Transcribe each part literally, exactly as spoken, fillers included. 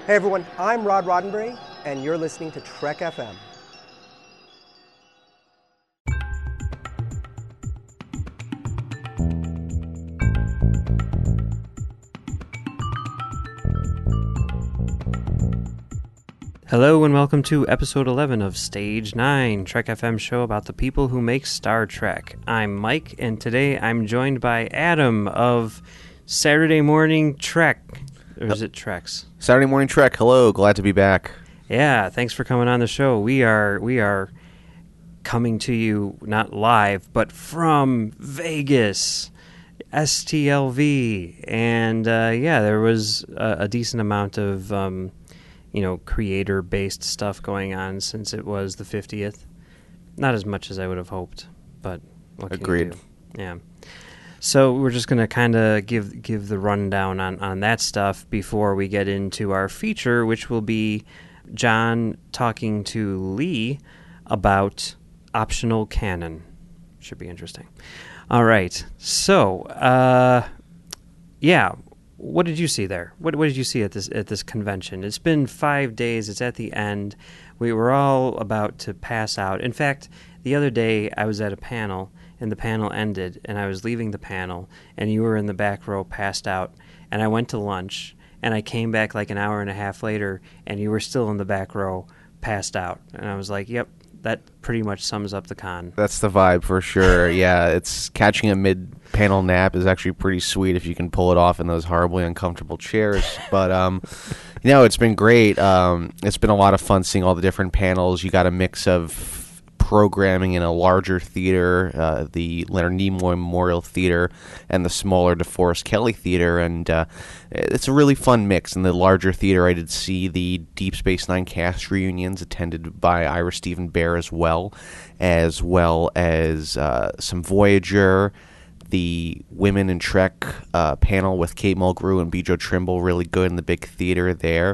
Hey everyone, I'm Rod Roddenberry, and you're listening to Trek F M. Hello and welcome to episode eleven of Stage nine, Trek F M show about the people who make Star Trek. I'm Mike, and today I'm joined by Adam of Saturday Morning Trek. Or is it Treks? Saturday Morning Trek. Hello, glad to be back. Yeah, thanks for coming on the show. We are we are coming to you not live, but from Vegas, S T L V, and uh, yeah, there was a, a decent amount of um, you know creator-based stuff going on since it was the fiftieth. Not as much as I would have hoped, but what can Agreed. you do? Yeah. So we're just going to kind of give give the rundown on, on that stuff before we get into our feature, which will be John talking to Lee about optional canon. Should be interesting. All right. So, uh, yeah, what did you see there? What what did you see at this at this convention? It's been five days. It's at the end. We were all about to pass out. In fact, the other day I was at a panel, and the panel ended, and I was leaving the panel, and you were in the back row passed out, and I went to lunch, and I came back like an hour and a half later, and you were still in the back row passed out. And I was like, yep, that pretty much sums up the con. That's the vibe for sure. Yeah, it's catching a mid-panel nap is actually pretty sweet if you can pull it off in those horribly uncomfortable chairs. But, um, you know, it's been great. Um, it's been a lot of fun seeing all the different panels. You got a mix of programming in a larger theater, uh, the Leonard Nimoy Memorial Theater, and the smaller DeForest Kelley Theater, and uh, it's a really fun mix. In the larger theater, I did see the Deep Space Nine cast reunions attended by Ira Steven Behr as well, as well as uh, some Voyager, the Women in Trek uh, panel with Kate Mulgrew and Bijo Trimble, really good in the big theater there.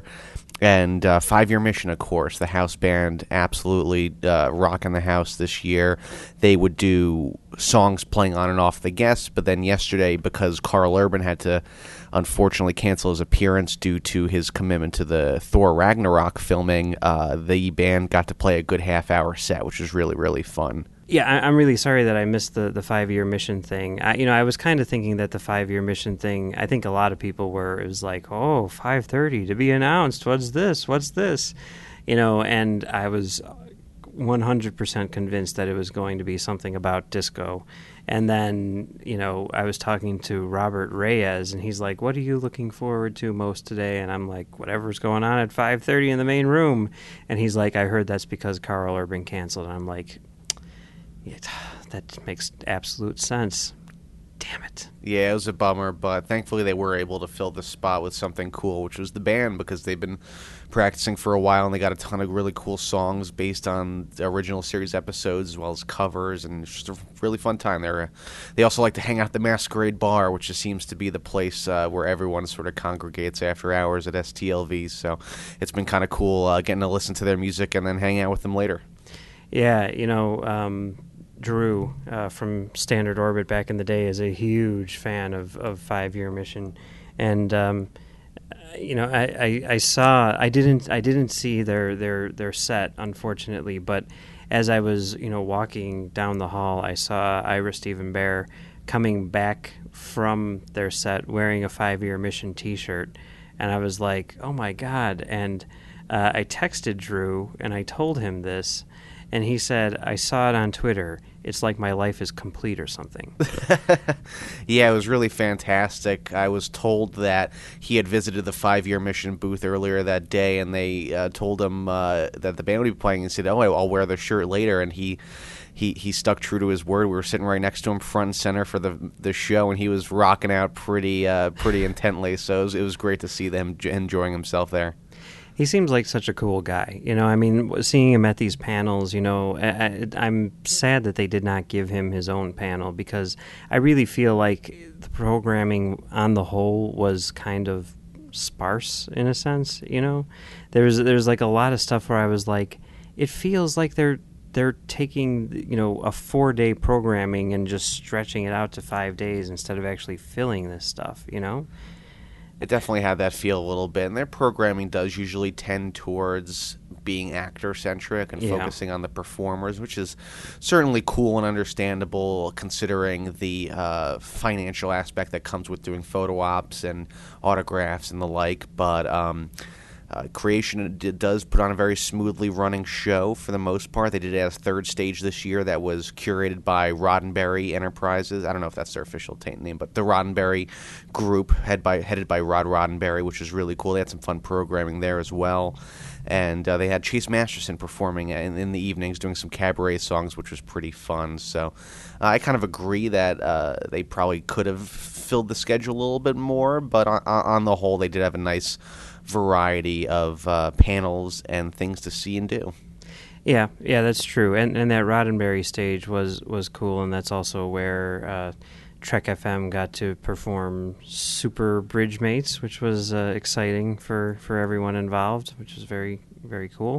And uh, Five-Year Mission, of course. The house band absolutely uh, rocking the house this year. They would do songs playing on and off the guests, but then yesterday, because Carl Urban had to unfortunately cancel his appearance due to his commitment to the Thor Ragnarok filming, uh, the band got to play a good half-hour set, which was really, really fun. Yeah, I, I'm really sorry that I missed the, the five-year mission thing. I, you know, I was kind of thinking that the five-year mission thing, I think a lot of people were, it was like, oh, five thirty to be announced. What's this? What's this? You know, and I was one hundred percent convinced that it was going to be something about disco. And then, you know, I was talking to Robert Reyes, and he's like, what are you looking forward to most today? And I'm like, whatever's going on at five thirty in the main room. And he's like, I heard that's because Carl Urban canceled. And I'm like, It, that makes absolute sense. Damn it. Yeah, it was a bummer, but thankfully they were able to fill the spot with something cool, which was the band, because they've been practicing for a while, and they got a ton of really cool songs based on the original series episodes, as well as covers, and it's just a really fun time. They're, they also like to hang out at the Masquerade Bar, which just seems to be the place uh, where everyone sort of congregates after hours at S T L V, so it's been kind of cool uh, getting to listen to their music and then hang out with them later. Yeah, you know, um, Drew uh, from Standard Orbit back in the day is a huge fan of, of Five-Year Mission, and um, you know, I, I, I saw I didn't I didn't see their, their, their set, unfortunately, but as I was you know walking down the hall, I saw Ira Steven Behr coming back from their set wearing a Five-Year Mission T-shirt, and I was like, oh my God! And uh, I texted Drew and I told him this. And he said, I saw it on Twitter. It's like my life is complete or something. Yeah, it was really fantastic. I was told that he had visited the Five-Year Mission booth earlier that day, and they uh, told him uh, that the band would be playing, and said, oh, I'll wear the shirt later. And he he, he stuck true to his word. We were sitting right next to him front and center for the the show, and he was rocking out pretty, uh, pretty intently. So it was, it was great to see them enjoying himself there. He seems like such a cool guy. You know, I mean, seeing him at these panels, you know, I, I'm sad that they did not give him his own panel, because I really feel like the programming on the whole was kind of sparse in a sense, you know. There's there's like a lot of stuff where I was like, it feels like they're they're taking, you know, a four-day programming and just stretching it out to five days instead of actually filling this stuff, you know. It definitely had that feel a little bit, and their programming does usually tend towards being actor-centric and Yeah. focusing on the performers, which is certainly cool and understandable considering the uh, financial aspect that comes with doing photo ops and autographs and the like. But um, uh, Creation did, does put on a very smoothly running show for the most part. They did add a third stage this year that was curated by Roddenberry Enterprises. I don't know if that's their official t- name, but the Roddenberry group head by, headed by Rod Roddenberry, which was really cool. They had some fun programming there as well. And uh, they had Chase Masterson performing in, in the evenings doing some cabaret songs, which was pretty fun. So uh, I kind of agree that uh, they probably could have filled the schedule a little bit more, but on, on the whole, they did have a nice variety of uh, panels and things to see and do. Yeah, yeah, that's true. And and that Roddenberry stage was, was cool, and that's also where uh, Trek F M got to perform Super Bridge Mates, which was uh, exciting for, for everyone involved, which was very, very cool.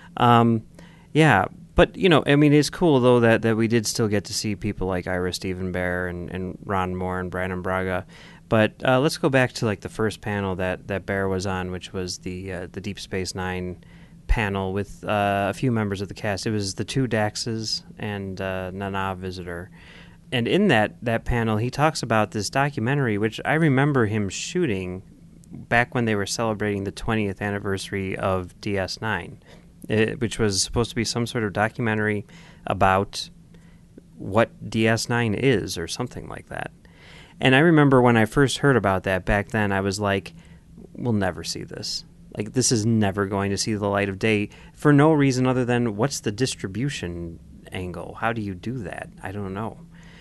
Um, yeah, but, you know, I mean, it's cool, though, that, that we did still get to see people like Ira Stephen Bear and, and Ron Moore and Brandon Braga. But uh, let's go back to, like, the first panel that, that Bear was on, which was the uh, the Deep Space Nine panel with uh, a few members of the cast. It was the two Daxes and uh, Nana Visitor. And in that, that panel, he talks about this documentary, which I remember him shooting back when they were celebrating the twentieth anniversary of D S nine, it, which was supposed to be some sort of documentary about what D S nine is or something like that. And I remember when I first heard about that back then, I was like, we'll never see this. Like, this is never going to see the light of day for no reason other than what's the distribution angle? How do you do that? I don't know.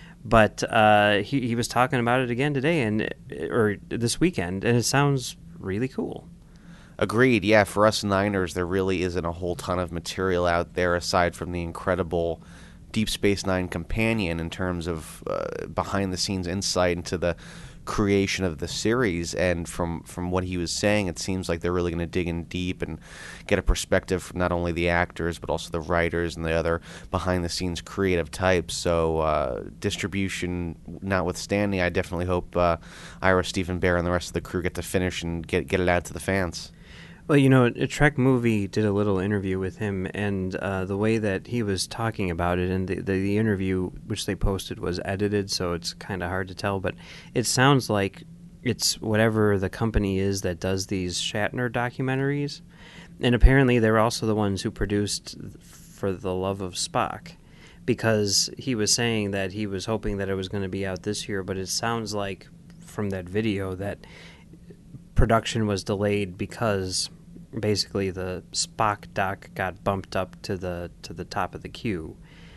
But uh, he, he was talking about it again today and or this weekend, and it sounds really cool. Agreed. Yeah, for us Niners, there really isn't a whole ton of material out there aside from the incredible Deep Space Nine companion in terms of uh, behind-the-scenes insight into the creation of the series. And from, from what he was saying, it seems like they're really going to dig in deep and get a perspective from not only the actors but also the writers and the other behind-the-scenes creative types. So uh, distribution notwithstanding, I definitely hope uh, Ira Stephen Bear and the rest of the crew get to finish and get get it out to the fans. Well, you know, a Trek Movie did a little interview with him, and uh, the way that he was talking about it, and the, the, the interview which they posted was edited, so it's kind of hard to tell, but it sounds like it's whatever the company is that does these Shatner documentaries, and apparently they're also the ones who produced For the Love of Spock, because he was saying that he was hoping that it was going to be out this year, but it sounds like from that video that production was delayed because basically the Spock doc got bumped up to the to the top of the queue,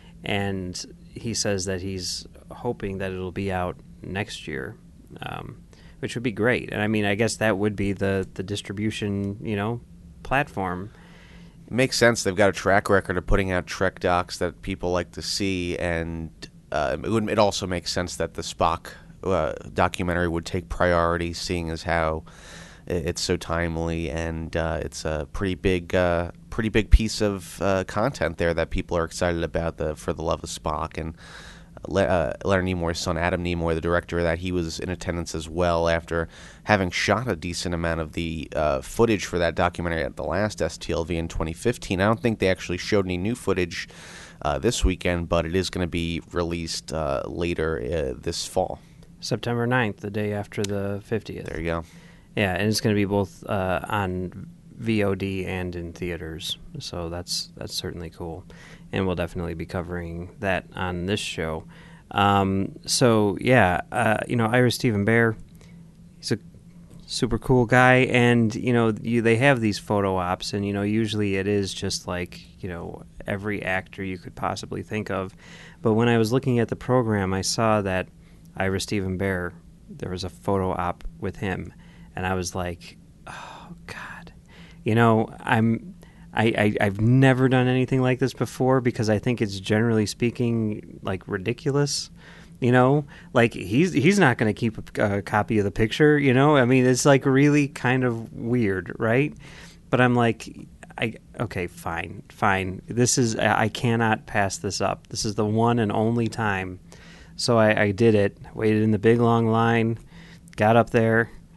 and he says that he's hoping that it'll be out next year, um, which would be great. And I mean, I guess that would be the the distribution, you know, platform. It makes sense. They've got a track record of putting out Trek docs that people like to see, and uh, it, would, it also makes sense that the Spock uh, documentary would take priority, seeing as how it's so timely, and uh, it's a pretty big, uh, pretty big piece of uh, content there that people are excited about. The For the Love of Spock, and Le- uh, Leonard Nimoy's son, Adam Nimoy, the director of that, he was in attendance as well after having shot a decent amount of the uh, footage for that documentary at the last S T L V in twenty fifteen. I don't think they actually showed any new footage uh, this weekend, but it is going to be released uh, later uh, this fall. September ninth, the day after the fiftieth. There you go. Yeah, and it's going to be both uh, on V O D and in theaters, so that's that's certainly cool, and we'll definitely be covering that on this show. Um, so yeah, uh, you know, Ira Stephen Bear, he's a super cool guy, and you know, you, they have these photo ops, and you know, usually it is just like, you know, every actor you could possibly think of, but when I was looking at the program, I saw that Ira Stephen Bear, there was a photo op with him. And I was like, oh, God. You know, I'm, I, I, I've never done anything like this before because I think it's generally speaking, like, ridiculous. You know? Like, he's he's not going to keep a, a copy of the picture, you know? I mean, it's, like, really kind of weird, right? But I'm like, I okay, fine, fine. This is, I cannot pass this up. This is the one and only time. So I, I did it, waited in the big, long line, got up there,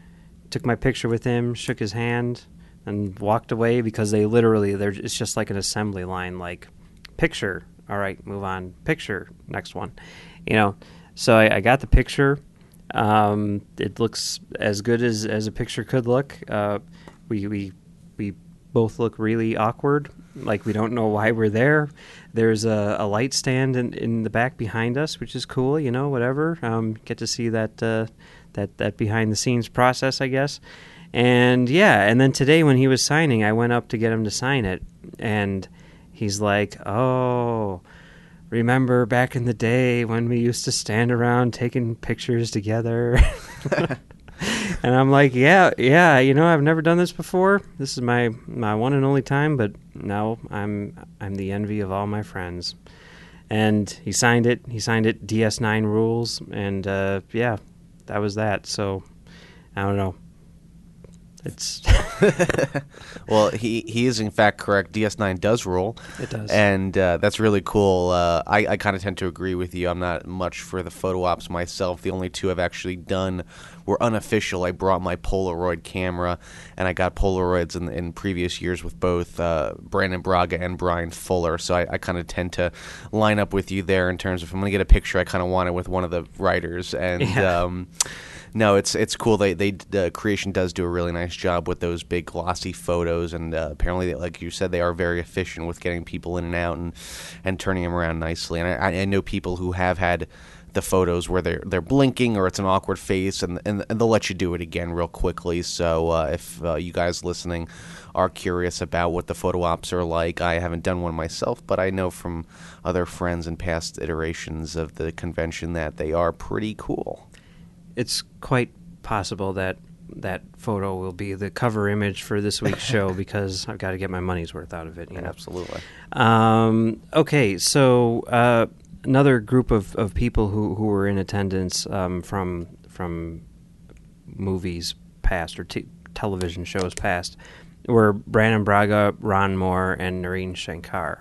took my picture with him, shook his hand, and walked away because they literally, they're, it's just like an assembly line, like, picture, all right, move on, picture, next one, you know. So I, I got the picture. Um, it looks as good as, as a picture could look. Uh, we we we both look really awkward, like we don't know why we're there. There's a, a light stand in, in the back behind us, which is cool, you know, whatever. Um, get to see that uh, that that behind the scenes process, I guess. And yeah, and then today when he was signing, I went up to get him to sign it, and he's like, "Oh, remember back in the day when we used to stand around taking pictures together?" And I'm like, yeah, yeah, you know, I've never done this before. This is my, my one and only time, but now I'm I'm the envy of all my friends. And he signed it. He signed it D S nine rules, and uh, yeah, that was that. So I don't know. It's well, he he is in fact correct. D S nine does rule. It does, and uh, that's really cool. Uh, I I kind of tend to agree with you. I'm not much for the photo ops myself. The only two I've actually done were unofficial. I brought my Polaroid camera, and I got Polaroids in in previous years with both uh, Brandon Braga and Brian Fuller. So I, I kind of tend to line up with you there in terms of if I'm going to get a picture, I kind of want it with one of the writers. And yeah. um, no, it's it's cool. They they the creation does do a really nice job with those big glossy photos, and uh, apparently, like you said, they are very efficient with getting people in and out and and turning them around nicely. And I, I know people who have had the photos where they're they're blinking or it's an awkward face, and and, and they'll let you do it again real quickly. So uh, if uh, you guys listening are curious about what the photo ops are like, I haven't done one myself, but I know from other friends and past iterations of the convention that they are pretty cool. It's quite possible that that photo will be the cover image for this week's show because I've got to get my money's worth out of it. You know? Absolutely. Um, okay, so uh, another group of, of people who, who were in attendance um, from from movies past or t- television shows past were Brandon Braga, Ron Moore, and Noreen Shankar.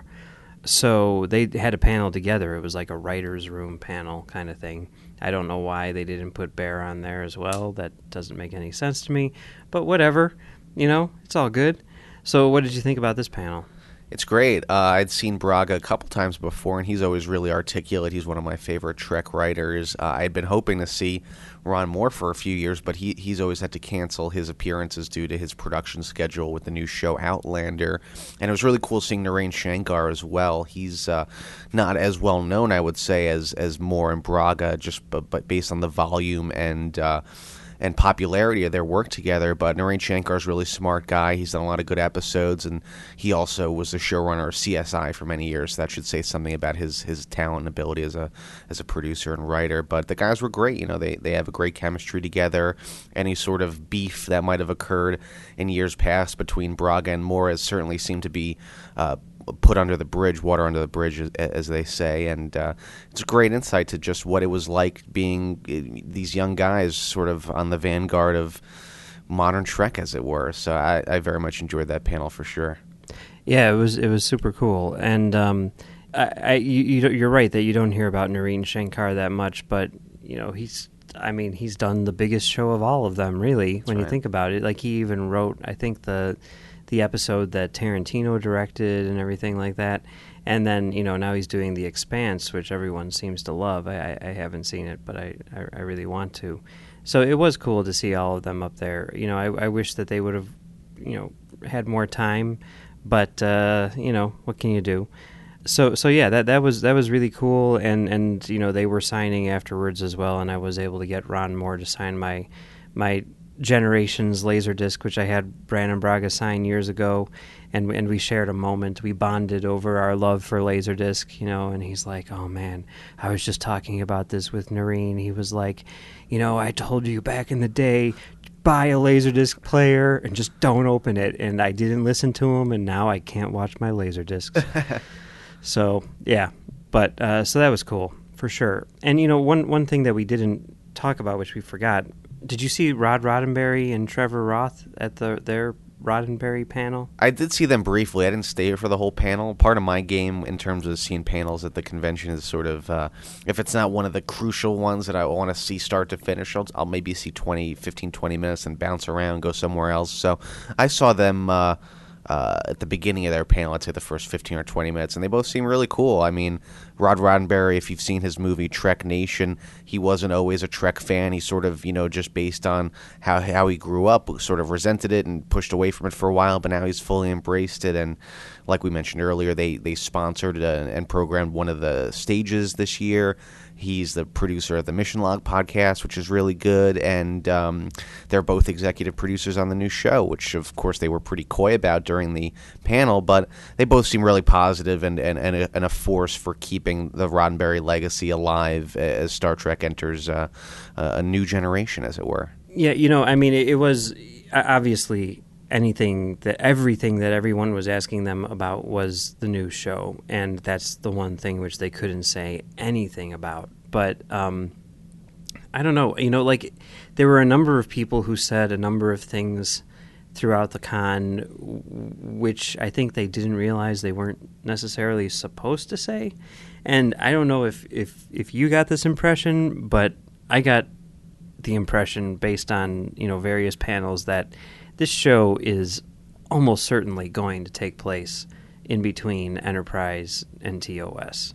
So they had a panel together. It was like a writer's room panel kind of thing. I don't know why they didn't put Bear on there as well. That doesn't make any sense to me. But whatever. You know, it's all good. So what did you think about this panel? It's great. Uh, I'd seen Braga a couple times before, and he's always really articulate. He's one of my favorite Trek writers. Uh, I had been hoping to see Ron Moore for a few years, but he he's always had to cancel his appearances due to his production schedule with the new show Outlander. And it was really cool seeing Narain Shankar as well. He's uh, not as well known, I would say, as as Moore and Braga, just but, but based on the volume and uh, and popularity of their work together. But Narain Shankar is a really smart guy. He's done a lot of good episodes, and he also was the showrunner of C S I for many years. So that should say something about his his talent and ability as a as a producer and writer. But the guys were great. You know, they they have a great chemistry together. Any sort of beef that might have occurred in years past between Braga and Moore has certainly seemed to be uh, put under the bridge, water under the bridge, as, as they say. And uh, it's a great insight to just what it was like being uh, these young guys sort of on the vanguard of modern Trek, as it were. So I, I very much enjoyed that panel for sure. Yeah, it was it was super cool. And um, I, I you, you're right that you don't hear about Narain Shankar that much, but you know he's I mean he's done the biggest show of all of them, really, That's when right. you think about it. Like he even wrote, I think the the episode that Tarantino directed and everything like that. And then, you know, now he's doing The Expanse, which everyone seems to love. I, I, I haven't seen it, but I, I, I really want to. So it was cool to see all of them up there. You know, I, I wish that they would have, you know, had more time, but, uh, you know, what can you do? So, so yeah, that, that was that was really cool, and, and, you know, they were signing afterwards as well, and I was able to get Ron Moore to sign my my Generations Laserdisc, which I had Brandon Braga sign years ago, and and we shared a moment. We bonded over our love for Laserdisc, you know, and he's like, oh man, I was just talking about this with Noreen. He was like, you know, I told you back in the day, buy a Laserdisc player and just don't open it, and I didn't listen to him, and now I can't watch my Laserdiscs. So, yeah, but, uh, so that was cool, for sure. And, you know, one one thing that we didn't talk about, which we forgot, did you see Rod Roddenberry and Trevor Roth at the their Roddenberry panel? I did see them briefly. I didn't stay for the whole panel. Part of my game in terms of seeing panels at the convention is sort of, uh, if it's not one of the crucial ones that I want to see start to finish, I'll, I'll maybe see twenty, fifteen, twenty minutes and bounce around, go somewhere else. So I saw them uh, uh, at the beginning of their panel, I'd say the first fifteen or twenty minutes, and they both seem really cool. I mean, Rod Roddenberry, if you've seen his movie Trek Nation, he wasn't always a Trek fan. He sort of, you know, just based on how how he grew up, sort of resented it and pushed away from it for a while, but now he's fully embraced it. And like we mentioned earlier, they, they sponsored uh, and programmed one of the stages this year. He's the producer of the Mission Log podcast, which is really good, and um, they're both executive producers on the new show, which, of course, they were pretty coy about during the panel, but they both seem really positive and, and, and, a, and a force for keeping the Roddenberry legacy alive as Star Trek enters uh, a new generation, as it were. Yeah, you know, I mean, it, it was obviously anything that everything that everyone was asking them about was the new show, and that's the one thing which they couldn't say anything about. But um, I don't know, you know, like there were a number of people who said a number of things throughout the con, which I think they didn't realize they weren't necessarily supposed to say. And I don't know if, if, if you got this impression, but I got the impression based on, you know, various panels that this show is almost certainly going to take place in between Enterprise and T O S.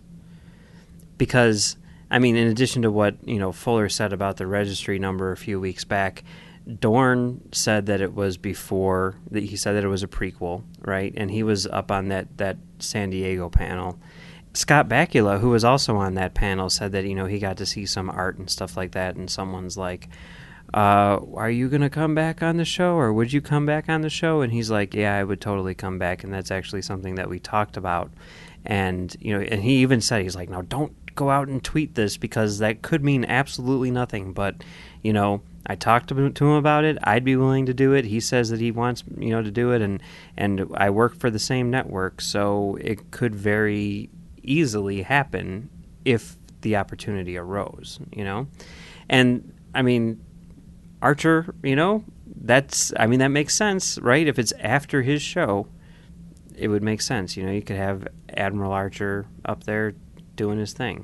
Because, I mean, in addition to what, you know, Fuller said about the registry number a few weeks back, Dorn said that it was before, that he said that it was a prequel, right? And he was up on that, that San Diego panel. Scott Bakula, who was also on that panel, said that, you know, he got to see some art and stuff like that, and someone's like, uh, are you going to come back on the show, or would you come back on the show? And he's like, yeah, I would totally come back, and that's actually something that we talked about. And, you know, and he even said, he's like, no, don't go out and tweet this, because that could mean absolutely nothing, but, you know, I talked to him, to him about it. I'd be willing to do it. He says that he wants, you know, to do it, and, and I work for the same network, so it could very easily happen if the opportunity arose, you know? And, I mean, Archer, you know, that's, I mean, that makes sense, right? If it's after his show, it would make sense. You know, you could have Admiral Archer up there doing his thing.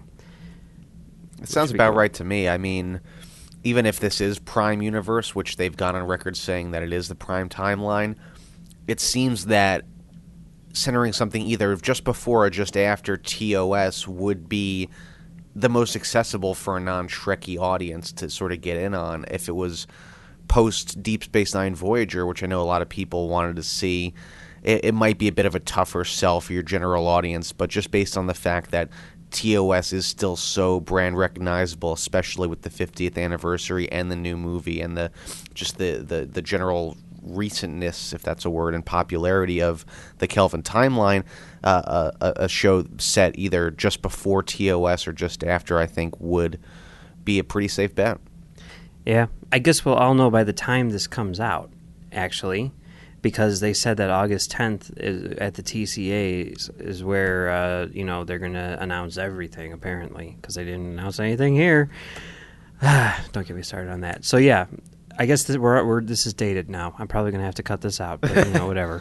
It sounds about right to me. I mean, even if this is Prime Universe, which they've gone on record saying that it is the Prime timeline, it seems that centering something either just before or just after T O S would be the most accessible for a non-Trekkie audience to sort of get in on. If it was post Deep Space Nine Voyager, which I know a lot of people wanted to see, it, it might be a bit of a tougher sell for your general audience, but just based on the fact that T O S is still so brand recognizable, especially with the fiftieth anniversary and the new movie and the just the, the, the general recentness, if that's a word, and popularity of the Kelvin timeline, uh, a, a show set either just before T O S or just after, I think, would be a pretty safe bet. Yeah, I guess we'll all know by the time this comes out, actually, because they said that August tenth is, at the T C A is, is where, uh, you know, they're going to announce everything, apparently, because they didn't announce anything here. Don't get me started on that. So, yeah, I guess this, we're, we're, this is dated now. I'm probably going to have to cut this out, but, you know, whatever.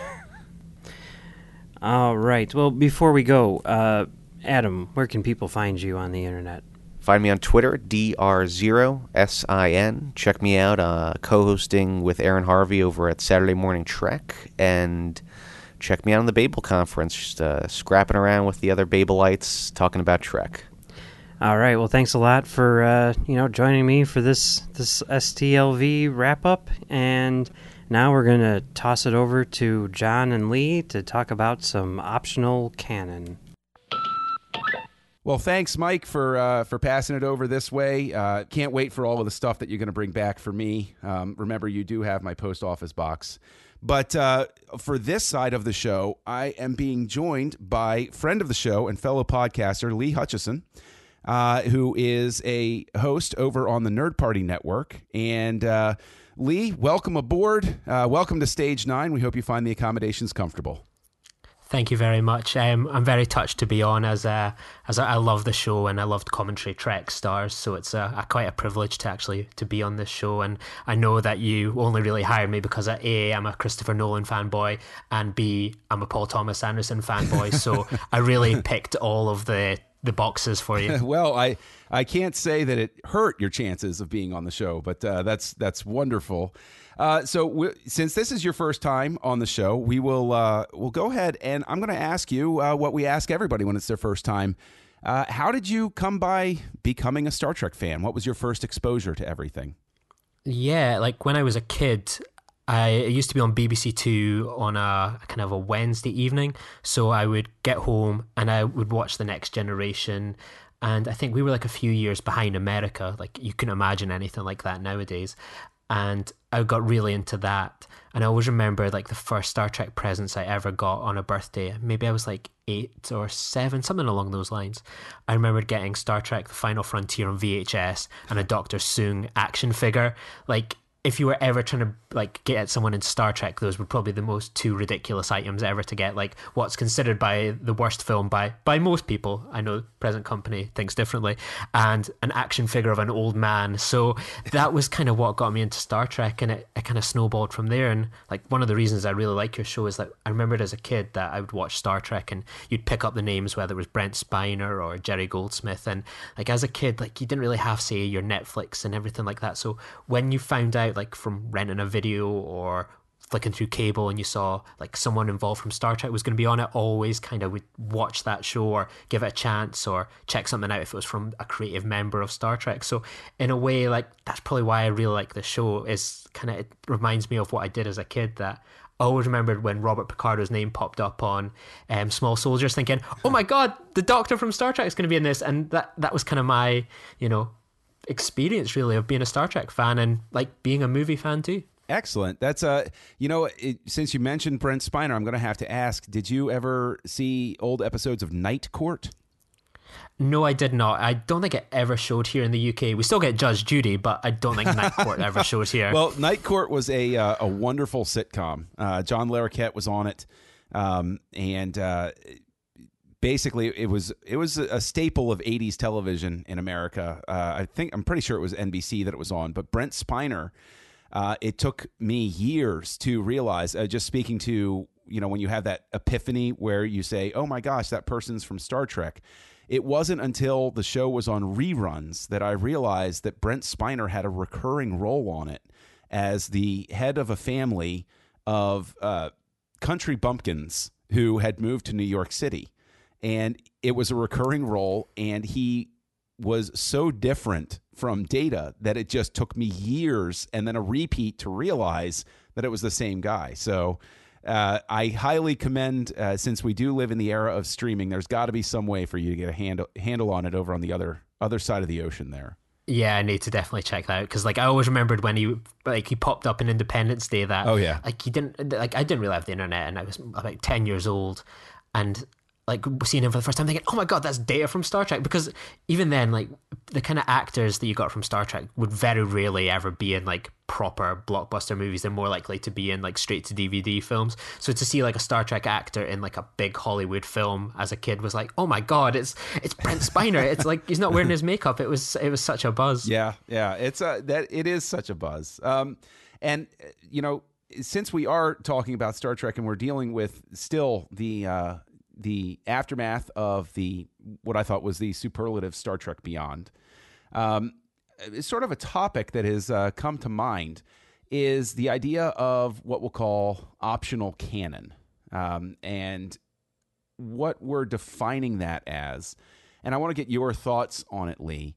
All right. Well, before we go, uh, Adam, where can people find you on the internet? Find me on Twitter, D R zero S I N. Check me out, uh, co-hosting with Aaron Harvey over at Saturday Morning Trek. And check me out on the Babel Conference, just uh, scrapping around with the other Babelites, talking about Trek. All right. Well, thanks a lot for uh, you know joining me for this this S T L V wrap up, and now we're gonna toss it over to John and Lee to talk about some optional canon. Well, thanks, Mike, for uh, for passing it over this way. Uh, can't wait for all of the stuff that you're going to bring back for me. Um, remember, you do have my post office box. But uh, for this side of the show, I am being joined by friend of the show and fellow podcaster Lee Hutchison, uh, who is a host over on the Nerd Party Network. And uh, Lee, welcome aboard. Uh, welcome to Stage nine. We hope you find the accommodations comfortable. Thank you very much. Um, I'm very touched to be on, as a, as a, I love the show and I loved commentary Trek stars, so it's a, a quite a privilege to actually to be on this show. And I know that you only really hired me because uh, A, I'm a Christopher Nolan fanboy, and B, I'm a Paul Thomas Anderson fanboy. So I really picked all of the the boxes for you. Well, I I can't say that it hurt your chances of being on the show, but uh, that's that's wonderful. Uh, so we, since this is your first time on the show, we will uh, we'll go ahead and I'm going to ask you uh, what we ask everybody when it's their first time. Uh, how did you come by becoming a Star Trek fan? What was your first exposure to everything? Yeah, like when I was a kid, I it used to be on B B C Two on a kind of a Wednesday evening. So I would get home and I would watch The Next Generation. And I think we were like a few years behind America. Like you can imagine anything like that nowadays. And I got really into that. And I always remember like the first Star Trek presents I ever got on a birthday. Maybe I was like eight or seven, something along those lines. I remember getting Star Trek The Final Frontier on V H S and a Doctor Soong action figure. Like, if you were ever trying to like get at someone in Star Trek, those were probably the most two ridiculous items ever to get. Like what's considered by the worst film by by most people, I know present company thinks differently, and an action figure of an old man. So that was kind of what got me into Star Trek, and it, it kind of snowballed from there. And like one of the reasons I really like your show is that I remembered as a kid that I would watch Star Trek and you'd pick up the names, whether it was Brent Spiner or Jerry Goldsmith, and like as a kid, like you didn't really have say your Netflix and everything like that. So when you found out like from renting a video or flicking through cable and you saw like someone involved from Star Trek was going to be on it, always kind of would watch that show or give it a chance or check something out if it was from a creative member of Star Trek. So in a way, like that's probably why I really like the show, is kind of, it reminds me of what I did as a kid, that I always remembered when Robert Picardo's name popped up on um, Small Soldiers, thinking, oh my God, the Doctor from Star Trek is going to be in this. And that, that was kind of my, you know, experience really of being a Star Trek fan and like being a movie fan too. Excellent. That's uh, you know, it, since you mentioned Brent Spiner, I'm going to have to ask: did you ever see old episodes of Night Court? No, I did not. I don't think it ever showed here in the U K. We still get Judge Judy, but I don't think Night Court ever shows here. Well, Night Court was a uh, a wonderful sitcom. Uh, John Larroquette was on it, um, and uh, basically it was it was a staple of eighties television in America. Uh, I think I'm pretty sure it was N B C that it was on. But Brent Spiner, uh, it took me years to realize. Uh, just speaking to, you know, when you have that epiphany where you say, "Oh my gosh, that person's from Star Trek." It wasn't until the show was on reruns that I realized that Brent Spiner had a recurring role on it as the head of a family of uh, country bumpkins who had moved to New York City. And it was a recurring role, and he was so different from Data that it just took me years and then a repeat to realize that it was the same guy. So uh, I highly commend, uh, since we do live in the era of streaming, there's got to be some way for you to get a handle handle on it over on the other other side of the ocean there. Yeah, I need to definitely check that out, because like I always remembered when he like he popped up in Independence Day that oh yeah like he didn't like I didn't really have the internet, and I was about ten years old, and like seeing him for the first time thinking, oh my God, that's Data from Star Trek. Because even then, like the kind of actors that you got from Star Trek would very rarely ever be in like proper blockbuster movies. They're more likely to be in like straight to D V D films. So to see like a Star Trek actor in like a big Hollywood film as a kid was like, oh my God, it's it's Brent Spiner. It's like he's not wearing his makeup. It was it was such a buzz. Yeah, yeah, it's a that it is such a buzz. Um, and you know, since we are talking about Star Trek and we're dealing with still the uh, the aftermath of the what I thought was the superlative Star Trek Beyond, um, it's sort of a topic that has uh, come to mind is the idea of what we'll call optional canon, um, and what we're defining that as. And I want to get your thoughts on it, Lee.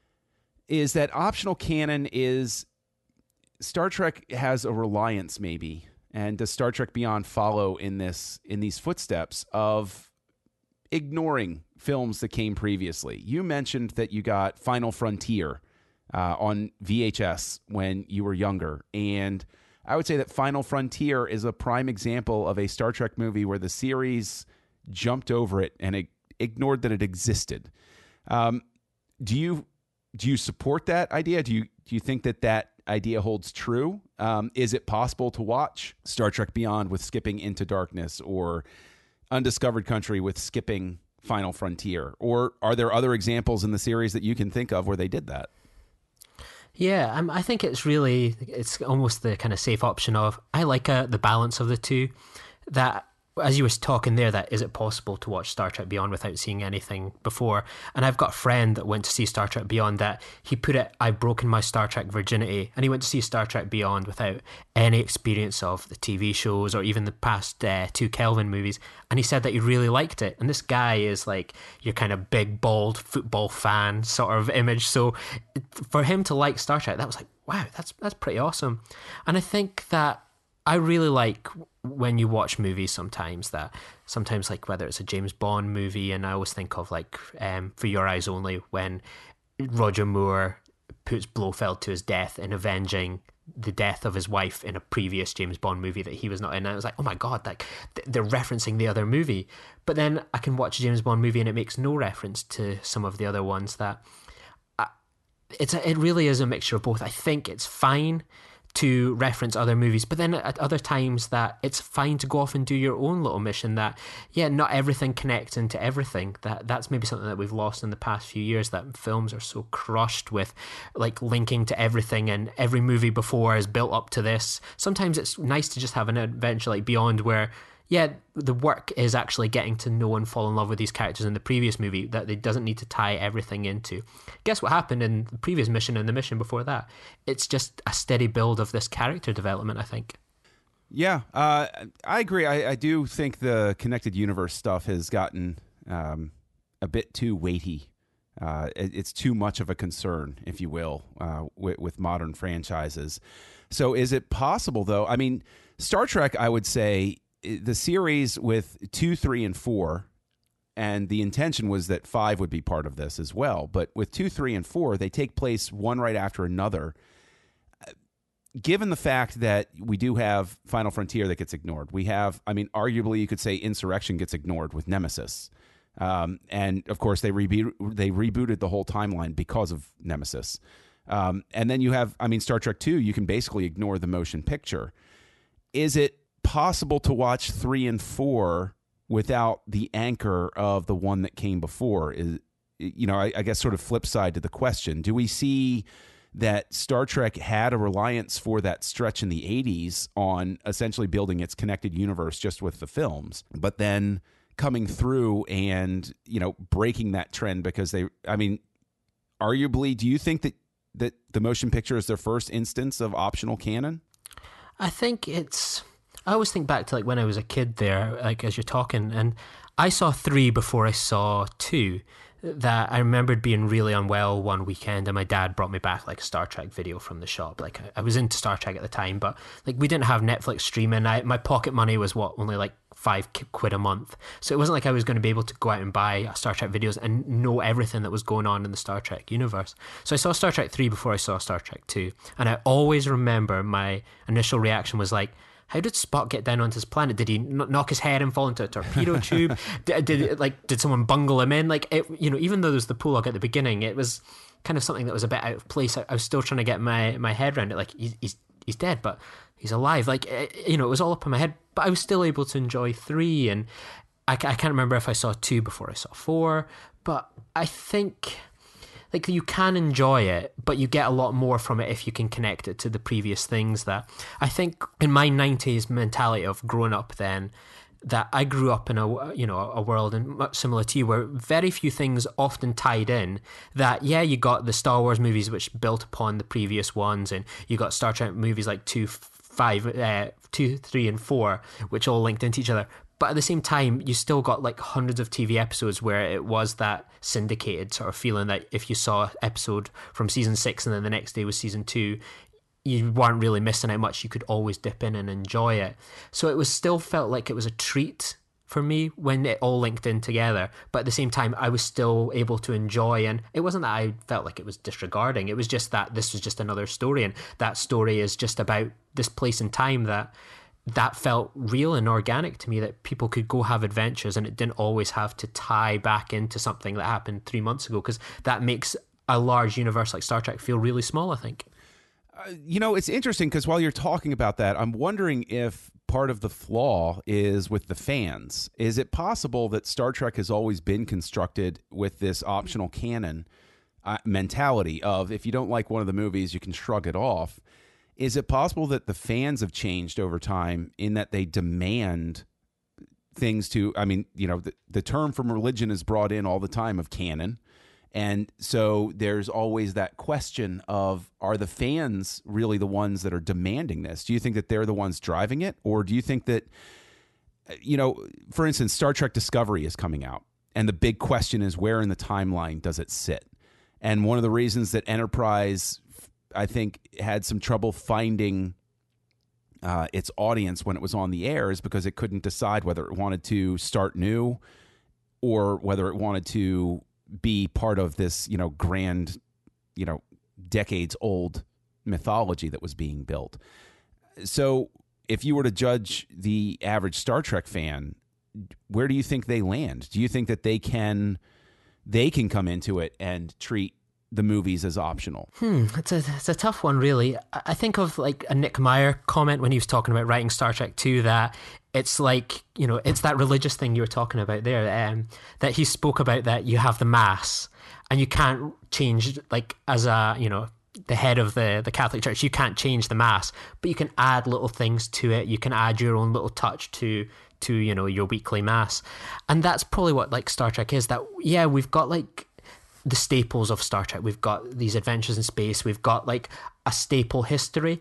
Is that optional canon is Star Trek has a reliance maybe, and does Star Trek Beyond follow in this in these footsteps of ignoring films that came previously? You mentioned that you got Final Frontier uh, on V H S when you were younger, and I would say that Final Frontier is a prime example of a Star Trek movie where the series jumped over it and it ignored that it existed. Um, do you do you support that idea? Do you do you think that that idea holds true? Um, is it possible to watch Star Trek Beyond with skipping Into Darkness or Undiscovered Country with skipping Final Frontier? Or are there other examples in the series that you can think of where they did that? Yeah, um, I think it's really, it's almost the kind of safe option of, I like uh, the balance of the two. That, as you were talking there, that is it possible to watch Star Trek Beyond without seeing anything before? And I've got a friend that went to see Star Trek Beyond that he put it, I've broken my Star Trek virginity. And he went to see Star Trek Beyond without any experience of the T V shows or even the past uh, two Kelvin movies. And he said that he really liked it. And this guy is like your kind of big, bald football fan sort of image. So for him to like Star Trek, that was like, wow, that's that's pretty awesome. And I think that I really like when you watch movies sometimes that sometimes like whether it's a James Bond movie, and I always think of like um, For Your Eyes Only, when Roger Moore puts Blofeld to his death in avenging the death of his wife in a previous James Bond movie that he was not in. And I was like, oh my God, like they're referencing the other movie. But then I can watch a James Bond movie and it makes no reference to some of the other ones that I, it's a, it really is a mixture of both. I think it's fine to reference other movies, but then at other times that it's fine to go off and do your own little mission, that yeah, not everything connects into everything. That that's maybe something that we've lost in the past few years, that films are so crushed with like linking to everything, and every movie before is built up to this. Sometimes it's nice to just have an adventure like Beyond where yeah, the work is actually getting to know and fall in love with these characters in the previous movie, that it doesn't need to tie everything into. Guess what happened in the previous mission and the mission before that? It's just a steady build of this character development, I think. Yeah, uh, I agree. I, I do think the connected universe stuff has gotten um, a bit too weighty. Uh, it, it's too much of a concern, if you will, uh, with, with modern franchises. So is it possible, though? I mean, Star Trek, I would say, the series with two, three, and four, and the intention was that five would be part of this as well. But with two, three, and four, they take place one right after another. Given the fact that we do have Final Frontier that gets ignored, we have, I mean, arguably you could say Insurrection gets ignored with Nemesis. Um, and of course, they, reboot, they rebooted the whole timeline because of Nemesis. Um, and then you have, I mean, Star Trek two, you can basically ignore the motion picture. Is it possible to watch three and four without the anchor of the one that came before? Is, you know, I, I guess sort of flip side to the question. Do we see that Star Trek had a reliance for that stretch in the eighties on essentially building its connected universe just with the films, but then coming through and, you know, breaking that trend because they, I mean, arguably, do you think that, that the motion picture is their first instance of optional canon? I think it's, I always think back to like when I was a kid there, like as you're talking, and I saw three before I saw two. That I remembered being really unwell one weekend, and my dad brought me back like a Star Trek video from the shop. Like I was into Star Trek at the time, but like we didn't have Netflix streaming. I, my pocket money was what, only like five quid a month. So it wasn't like I was going to be able to go out and buy Star Trek videos and know everything that was going on in the Star Trek universe. So I saw Star Trek three before I saw Star Trek two, and I always remember my initial reaction was like, how did Spock get down onto his planet? Did he n- knock his head and fall into a torpedo tube? Did, did like did someone bungle him in? Like it, you know, even though there was the prologue at the beginning, it was kind of something that was a bit out of place. I, I was still trying to get my, my head around it. Like he's, he's he's dead, but he's alive. Like it, you know, it was all up in my head. But I was still able to enjoy three, and I, I can't remember if I saw two before I saw four. But I think, like, you can enjoy it, but you get a lot more from it if you can connect it to the previous things. That I think in my nineties mentality of growing up then, that I grew up in a, you know, a world and much similar to you, where very few things often tied in. That yeah, you got the Star Wars movies which built upon the previous ones, and you got Star Trek movies like two, five, uh, two, three, and four, which all linked into each other. But at the same time, you still got like hundreds of T V episodes where it was that syndicated sort of feeling that if you saw an episode from season six and then the next day was season two, you weren't really missing out much. You could always dip in and enjoy it. So it was still felt like it was a treat for me when it all linked in together. But at the same time, I was still able to enjoy. And it wasn't that I felt like it was disregarding. It was just that this was just another story. And that story is just about this place and time that... that felt real and organic to me, that people could go have adventures and it didn't always have to tie back into something that happened three months ago, because that makes a large universe like Star Trek feel really small, I think. Uh, you know, it's interesting because while you're talking about that, I'm wondering if part of the flaw is with the fans. Is it possible that Star Trek has always been constructed with this optional canon uh, mentality of if you don't like one of the movies, you can shrug it off? Is it possible that the fans have changed over time in that they demand things to, I mean, you know, the, the term from religion is brought in all the time of canon. And so there's always that question of, are the fans really the ones that are demanding this? Do you think that they're the ones driving it? Or do you think that, you know, for instance, Star Trek Discovery is coming out. And the big question is, where in the timeline does it sit? And one of the reasons that Enterprise, I think, had some trouble finding uh, its audience when it was on the air is because it couldn't decide whether it wanted to start new or whether it wanted to be part of this, you know, grand, you know, decades old mythology that was being built. So if you were to judge the average Star Trek fan, where do you think they land? Do you think that they can, they can come into it and treat the movies as optional? Hmm, it's a it's a tough one, really. I think of like a Nick Meyer comment when he was talking about writing Star Trek two, that it's like, you know, it's that religious thing you were talking about there, um, that he spoke about, that you have the mass and you can't change, like, as a, you know, the head of the, the Catholic Church, you can't change the mass, but you can add little things to it. You can add your own little touch to, to, you know, your weekly mass. And that's probably what, like, Star Trek is, that, yeah, we've got, like, the staples of Star Trek. We've got these adventures in space. We've got, like, a staple history,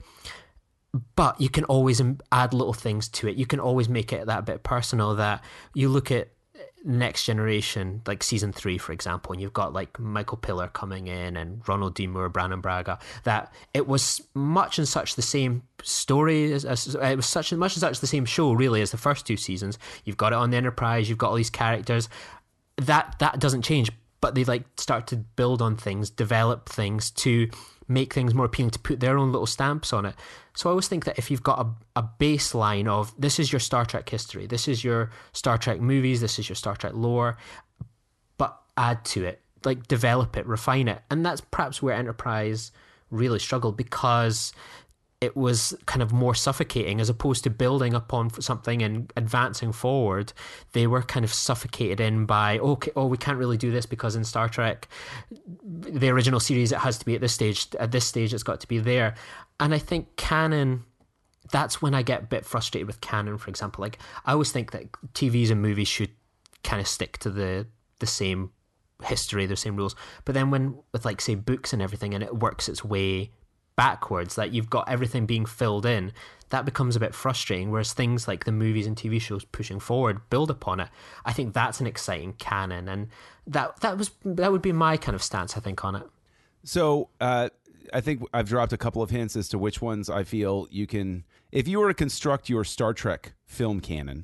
but you can always add little things to it. You can always make it that bit personal. That you look at Next Generation, like season three, for example, and you've got like Michael Piller coming in and Ronald D. Moore, Brannon Braga, that it was much and such the same story as, as it was such much and such the same show, really, as the first two seasons. You've got it on the Enterprise. You've got all these characters. That that doesn't change, but they like start to build on things, develop things to make things more appealing, to put their own little stamps on it. So I always think that if you've got a, a baseline of, this is your Star Trek history, this is your Star Trek movies, this is your Star Trek lore, but add to it, like develop it, refine it. And that's perhaps where Enterprise really struggled, because it was kind of more suffocating as opposed to building upon something and advancing forward. They were kind of suffocated in by, okay, oh, we can't really do this because in Star Trek, the original series, it has to be at this stage. At this stage, it's got to be there. And I think canon, that's when I get a bit frustrated with canon, for example. Like, I always think that T Vs and movies should kind of stick to the the same history, the same rules. But then when, with like, say, books and everything, and it works its way backwards, that you've got everything being filled in, that becomes a bit frustrating. Whereas things like the movies and T V shows pushing forward build upon it. I think that's an exciting canon, and that that was that would be my kind of stance, I think, on it. So uh, I think I've dropped a couple of hints as to which ones I feel you can. If you were to construct your Star Trek film canon,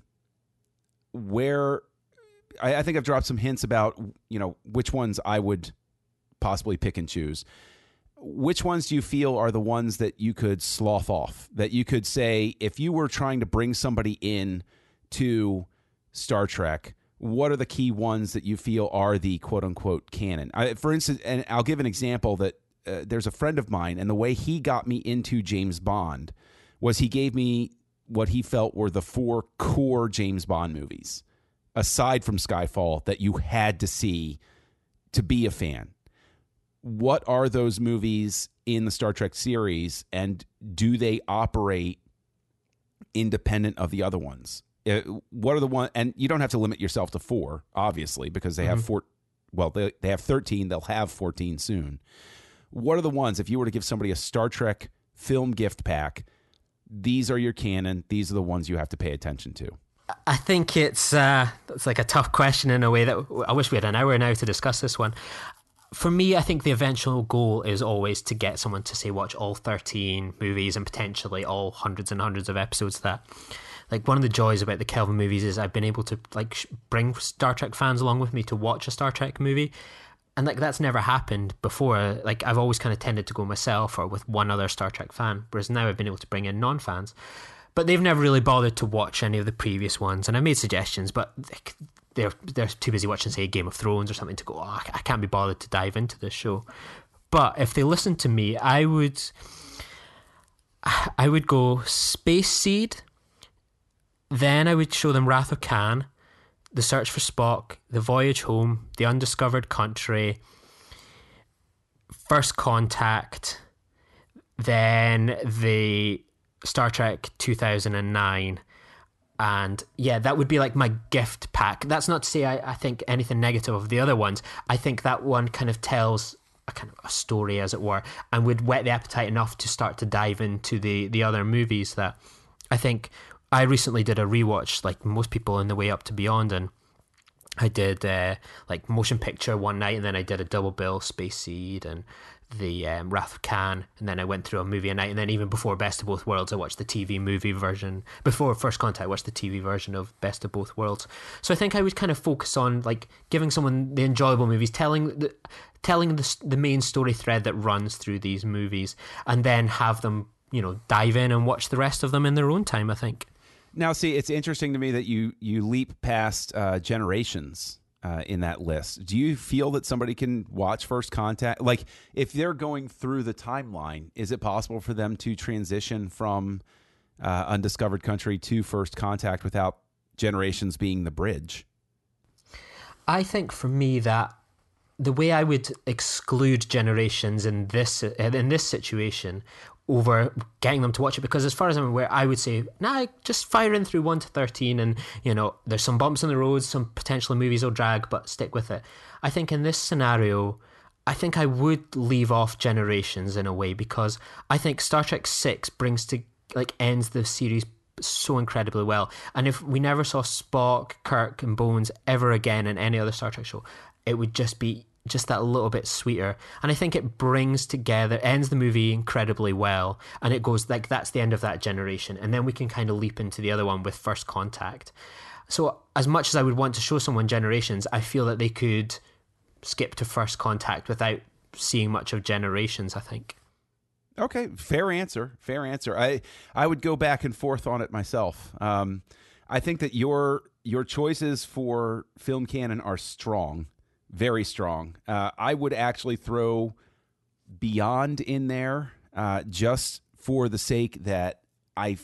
where I, I think I've dropped some hints about, you know, which ones I would possibly pick and choose. Which ones do you feel are the ones that you could slough off? That you could say, if you were trying to bring somebody in to Star Trek, what are the key ones that you feel are the quote unquote canon? I, for instance, and I'll give an example that uh, there's a friend of mine, and the way he got me into James Bond was he gave me what he felt were the four core James Bond movies, aside from Skyfall, that you had to see to be a fan. What are those movies in the Star Trek series, and do they operate independent of the other ones? Uh, what are the one? And you don't have to limit yourself to four, obviously, because they mm-hmm. have four. Well, they they have thirteen. They'll have fourteen soon. What are the ones? If you were to give somebody a Star Trek film gift pack, these are your canon. These are the ones you have to pay attention to. I think it's uh, it's like a tough question in a way that I wish we had an hour now to discuss this one. For me, I think the eventual goal is always to get someone to, say, watch all thirteen movies and potentially all hundreds and hundreds of episodes. That, like, one of the joys about the Kelvin movies is I've been able to, like, bring Star Trek fans along with me to watch a Star Trek movie. And, like, that's never happened before. Like, I've always kind of tended to go myself or with one other Star Trek fan, whereas now I've been able to bring in non-fans. But they've never really bothered to watch any of the previous ones. And I made suggestions, but they're they're too busy watching, say, Game of Thrones or something to go, oh, I can't be bothered to dive into this show. But if they listened to me, I would I would go Space Seed, Then I would show them Wrath of Khan, The Search for Spock, The Voyage Home, The Undiscovered Country, First Contact, then the Star Trek two thousand nine. And yeah, that would be like my gift pack. That's not to say I, I think anything negative of the other ones. I think that one kind of tells a kind of a story, as it were, and would whet the appetite enough to start to dive into the, the other movies that I think I recently did a rewatch, like most people, in The Way Up to Beyond, and I did uh, like motion picture one night, and then I did a double bill, Space Seed and the um, Wrath of Khan, and then I went through a movie a night, and then even before Best of Both Worlds I watched the T V movie version. Before First Contact I watched the T V version of Best of Both Worlds. So I think I would kind of focus on like giving someone the enjoyable movies, telling the telling the, the main story thread that runs through these movies, and then have them, you know, dive in and watch the rest of them in their own time, I think. Now, see, it's interesting to me that you you leap past uh, generations uh, in that list. Do you feel that somebody can watch First Contact? Like, if they're going through the timeline, is it possible for them to transition from uh, Undiscovered Country to First Contact without generations being the bridge? I think for me that the way I would exclude generations in this in this situation over getting them to watch it, because as far as I'm aware, I would say, nah, just fire in through one to thirteen, and, you know, there's some bumps in the road, some potential movies will drag, but stick with it. I think in this scenario, I think I would leave off generations in a way, because I think Star Trek six brings to, like, ends the series so incredibly well. And if we never saw Spock, Kirk, and Bones ever again in any other Star Trek show, it would just be just that little bit sweeter. And I think it brings together, ends the movie incredibly well, and it goes like, that's the end of that generation, and then we can kind of leap into the other one with First Contact. So as much as I would want to show someone generations, I feel that they could skip to First Contact without seeing much of generations, I think. Okay, fair answer. Fair answer. I I would go back and forth on it myself. Um, I think that your your choices for film canon are strong, very strong. Uh, I would actually throw Beyond in there, uh, just for the sake that I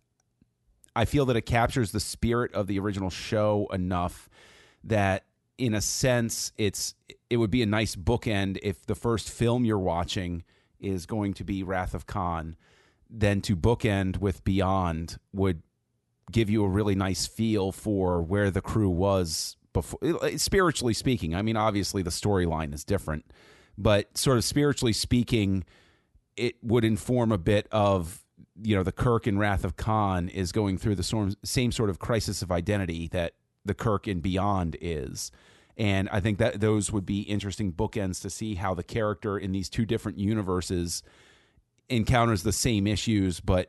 I feel that it captures the spirit of the original show enough that, in a sense, it's it would be a nice bookend if the first film you're watching is going to be Wrath of Khan, then to bookend with Beyond would give you a really nice feel for where the crew was before, spiritually speaking. I mean, obviously the storyline is different, but sort of spiritually speaking, it would inform a bit of, you know, the Kirk in Wrath of Khan is going through the same sort of crisis of identity that the Kirk in Beyond is. And I think that those would be interesting bookends to see how the character in these two different universes encounters the same issues, but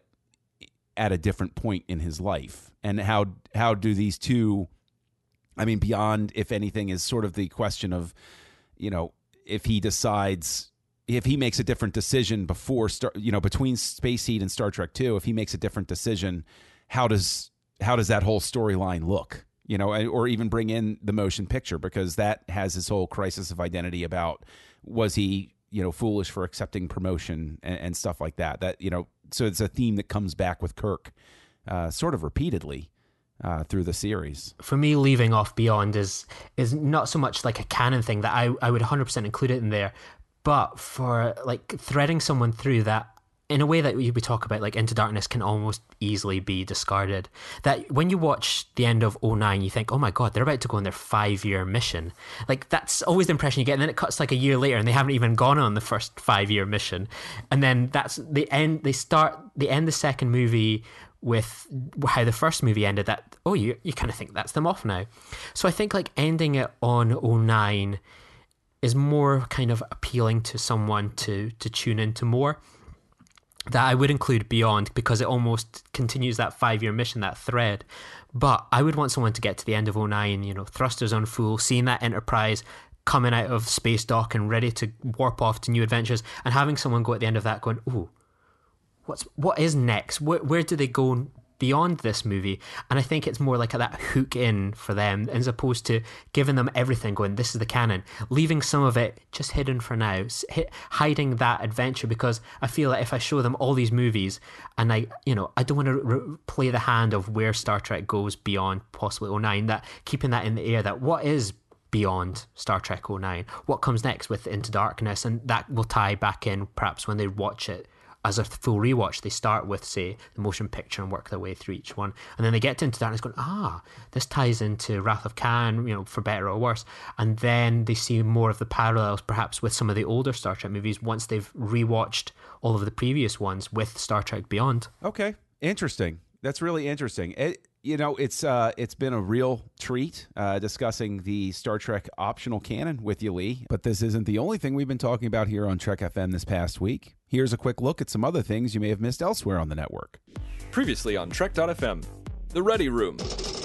at a different point in his life. And how how do these two, I mean, Beyond, if anything, is sort of the question of, you know, if he decides, if he makes a different decision before, Star, you know, between Space Seed and Star Trek two, if he makes a different decision, how does how does that whole storyline look? You know, or even bring in the motion picture, because that has his whole crisis of identity about, was he, you know, foolish for accepting promotion and, and stuff like that. That, you know, so it's a theme that comes back with Kirk uh, sort of repeatedly uh, through the series. For me, leaving off Beyond is is not so much like a canon thing that I, I would one hundred percent include it in there, but for like threading someone through that in a way that we talk about, like Into Darkness can almost easily be discarded. That when you watch the end of oh nine, you think, oh my God, they're about to go on their five-year mission. Like, that's always the impression you get. And then it cuts like a year later and they haven't even gone on the first five-year mission. And then that's the end. They start, they end the second movie with how the first movie ended, that, oh, you, you kind of think that's them off now. So I think like ending it on oh nine is more kind of appealing to someone to, to tune into more. That I would include Beyond, because it almost continues that five-year mission, that thread. But I would want someone to get to the end of oh nine, you know, thrusters on full, seeing that Enterprise coming out of space dock and ready to warp off to new adventures, and having someone go at the end of that going, ooh, what's what is next? Where, where do they go beyond this movie, and I think it's more like that hook in for them as opposed to giving them everything going, this is the canon, leaving some of it just hidden for now, hiding that adventure, because I feel like if I show them all these movies and I you know I don't want to re- play the hand of where Star Trek goes beyond possibly oh nine, that keeping that in the air, that what is beyond Star Trek oh nine, what comes next with Into Darkness, and that will tie back in perhaps when they watch it as a full rewatch. They start with, say, the motion picture and work their way through each one, and then they get to Into Darkness going, ah, this ties into Wrath of Khan, you know, for better or worse, and then they see more of the parallels perhaps with some of the older Star Trek movies once they've rewatched all of the previous ones with Star Trek Beyond. Okay, interesting. That's really interesting. It, you know, it's uh, it's been a real treat uh, discussing the Star Trek optional canon with you, Lee. But this isn't the only thing we've been talking about here on Trek F M this past week. Here's a quick look at some other things you may have missed elsewhere on the network. Previously on Trek dot F M, The Ready Room.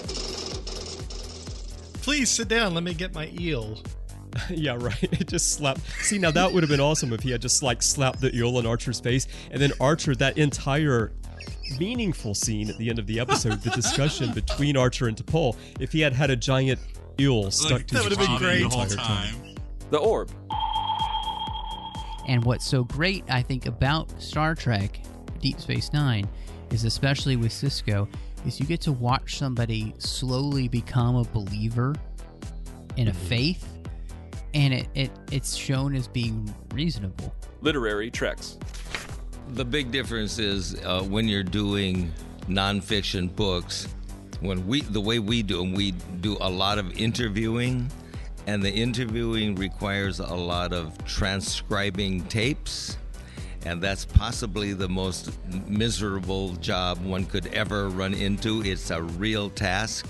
Please sit down. Let me get my eel. Yeah, right. It just slapped. See, now that would have been awesome if he had just like slapped the eel on Archer's face, and then Archer, that entire meaningful scene at the end of the episode, the discussion between Archer and T'Pol, if he had had a giant eel stuck like, to that his would have been cheek great the the whole entire time. time. The Orb. And what's so great, I think, about Star Trek Deep Space Nine is, especially with Sisko, is you get to watch somebody slowly become a believer in a faith, and it, it it's shown as being reasonable. Literary Treks. The big difference is uh, when you're doing nonfiction books, when we the way we do them, we do a lot of interviewing, and the interviewing requires a lot of transcribing tapes, and that's possibly the most miserable job one could ever run into. It's a real task.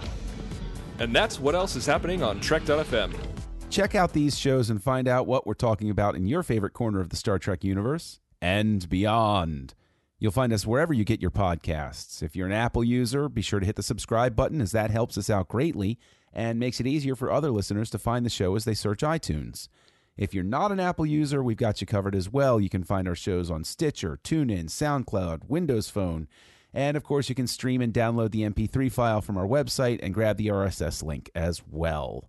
And that's what else is happening on Trek dot F M. Check out these shows and find out what we're talking about in your favorite corner of the Star Trek universe and beyond. You'll find us wherever you get your podcasts. If you're an Apple user, be sure to hit the subscribe button, as that helps us out greatly and makes it easier for other listeners to find the show as they search iTunes. If you're not an Apple user, we've got you covered as well. You can find our shows on Stitcher, TuneIn, SoundCloud, Windows Phone, and of course you can stream and download the M P three file from our website and grab the R S S link as well.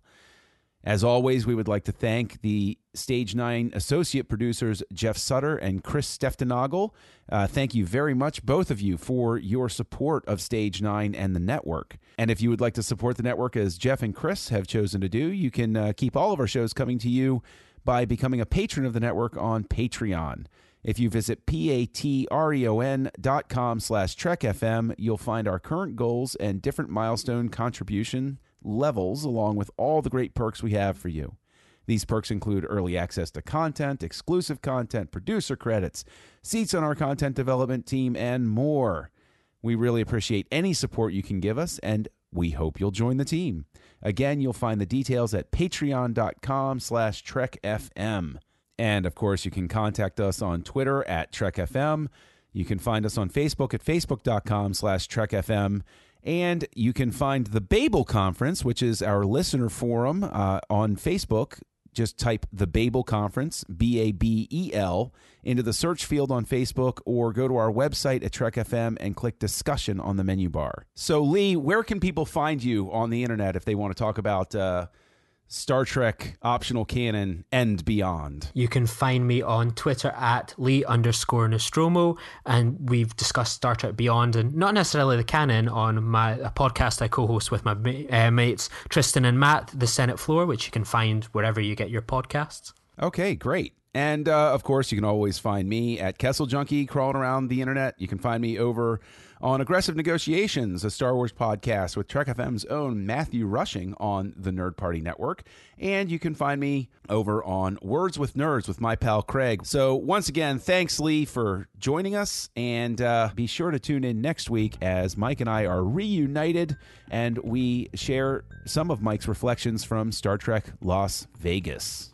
As always, we would like to thank the Stage nine associate producers, Jeff Sutter and Chris Steftenagel. Uh, thank you very much, both of you, for your support of Stage nine and the network. And if you would like to support the network as Jeff and Chris have chosen to do, you can uh, keep all of our shows coming to you by becoming a patron of the network on Patreon. If you visit P-A-T-R-E-O-N dot com slash Trek F M, you'll find our current goals and different milestone contribution levels, along with all the great perks we have for you. These perks include early access to content, exclusive content, producer credits, seats on our content development team, and more. We really appreciate any support you can give us, and we hope you'll join the team. Again, you'll find the details at patreon dot com slash Trek F M. And, of course, you can contact us on Twitter at Trek F M. You can find us on Facebook at facebook dot com slash Trek F M. And you can find the Babel Conference, which is our listener forum, uh, on Facebook. Just type the Babel Conference, B A B E L, into the search field on Facebook, or go to our website at Trek F M and click discussion on the menu bar. So, Lee, where can people find you on the internet if they want to talk about uh, Star Trek optional canon and beyond? You can find me on Twitter at Lee underscore Nostromo, and we've discussed Star Trek Beyond, and not necessarily the canon, on my a podcast I co-host with my uh, mates Tristan and Matt, The Senate Floor, which you can find wherever you get your podcasts. Okay, great. And, uh, of course, you can always find me at Kessel Junkie, crawling around the internet. You can find me over on Aggressive Negotiations, a Star Wars podcast with Trek F M's own Matthew Rushing on the Nerd Party Network. And you can find me over on Words with Nerds with my pal Craig. So, once again, thanks, Lee, for joining us. And uh, be sure to tune in next week as Mike and I are reunited and we share some of Mike's reflections from Star Trek Las Vegas.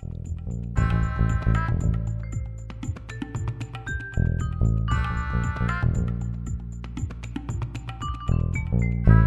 Thank you.